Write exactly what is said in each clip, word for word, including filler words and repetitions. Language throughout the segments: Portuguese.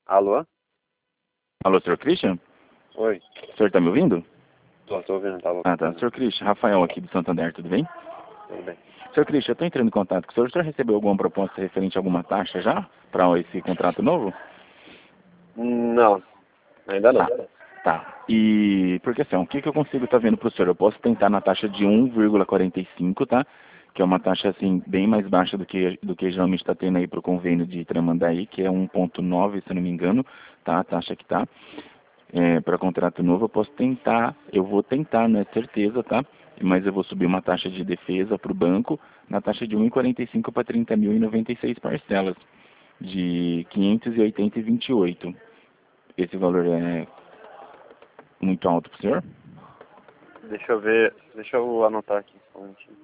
Alô? Alô, senhor Christian? Oi. O senhor está me ouvindo? Tô, tô ouvindo, tá louco. Ah, tá. senhor Christian, Rafael aqui do Santander, tudo bem? Tudo bem. senhor Christian, eu estou entrando em contato com o senhor. O senhor recebeu alguma proposta referente a alguma taxa já para esse contrato novo? Não, ainda não. Tá. Tá. E, porque assim, o que, que eu consigo estar vendo para o senhor? Eu posso tentar na taxa de um vírgula quarenta e cinco, tá? Que é uma taxa, assim, bem mais baixa do que, do que geralmente está tendo aí para o convênio de Tramandaí, que é um ponto nove, se eu não me engano, tá? A taxa que tá. É, para contrato novo, eu posso tentar, eu vou tentar, não é certeza, tá? Mas eu vou subir uma taxa de defesa para o banco na taxa de um vírgula quarenta e cinco para trinta mil e noventa e seis parcelas, de quinhentos e oitenta e vinte e oito. Esse valor é muito alto para o senhor? Deixa eu ver, deixa eu anotar aqui só um minutinho.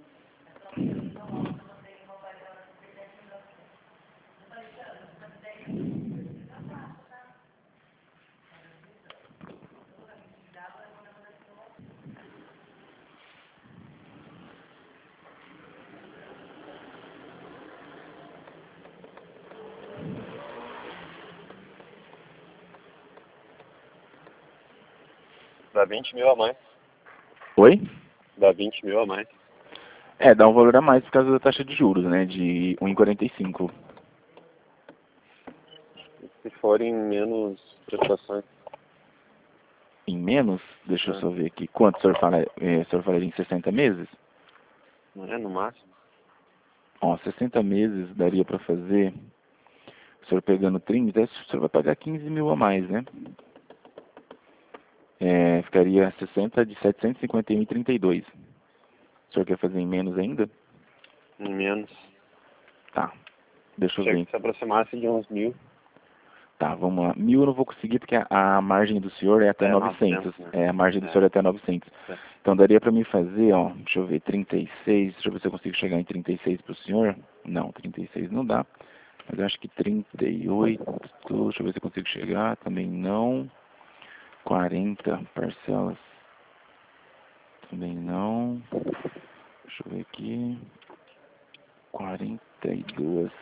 Dá vinte mil a mais. Oi? Dá vinte mil a mais. É, dá um valor a mais por causa da taxa de juros, né? De um vírgula quarenta e cinco. Se forem menos prestações. Em menos, deixa eu É. só ver aqui. Quanto o senhor fala? É, o senhor falaria em sessenta meses? Não é no máximo? Ó, sessenta meses daria para fazer. O senhor pegando trinta, o senhor vai pagar quinze mil a mais, né? É, ficaria sessenta de setecentos e cinquenta e um e trinta e dois. O senhor quer fazer em menos ainda? Em menos. Tá. Deixa eu Chega ver. que se aproximasse de uns mil. Tá, vamos lá. Mil eu não vou conseguir porque a, a margem do senhor é até É novecentos. novecentos, né? É, a margem do É. senhor é até novecentos. É. Então daria para mim fazer, ó, deixa eu ver, trinta e seis. Deixa eu ver se eu consigo chegar em trinta e seis para o senhor. Não, trinta e seis não dá. Mas eu acho que trinta e oito. Deixa eu ver se eu consigo chegar. Também não. quarenta parcelas. Também não. Deixa eu ver aqui. quarenta e dois.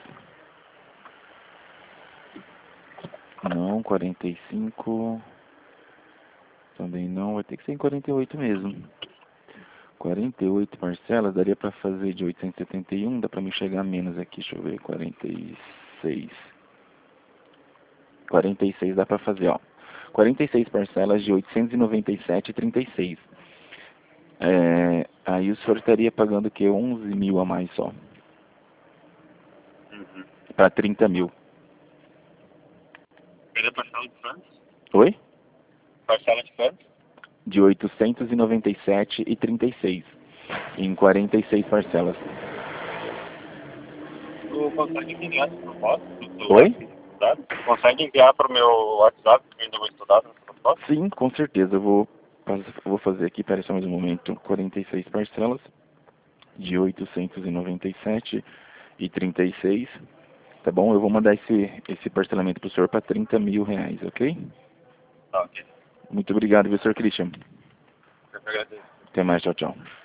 Não, quarenta e cinco. Também não, vai ter que ser em quarenta e oito mesmo. quarenta e oito parcelas, daria pra fazer de oitocentos e setenta e um, dá pra me chegar a menos aqui, deixa eu ver, quarenta e seis. quarenta e seis dá pra fazer, ó. quarenta e seis parcelas de oitocentos e noventa e sete e trinta e seis. É, aí o senhor estaria pagando o quê? onze mil a mais só. Uhum. Pra trinta mil. Pega parcela de quantos? Oi? Parcela de quantos? De oitocentos e noventa e sete e trinta e seis. Em quarenta e seis parcelas. Tu consegue me enviar essa proposta pro teu Oi? WhatsApp? Tu consegue enviar pro meu WhatsApp, que eu ainda vou estudar nessa proposta? Sim, com certeza. Eu vou, vou fazer aqui, pera só mais um momento. quarenta e seis parcelas de oitocentos e noventa e sete e trinta e seis. Tá bom? Eu vou mandar esse, esse parcelamento pro senhor para trinta mil reais, ok? Tá, ok. Muito obrigado, viu, senhor Christian? Eu que agradeço. Até mais, tchau, tchau.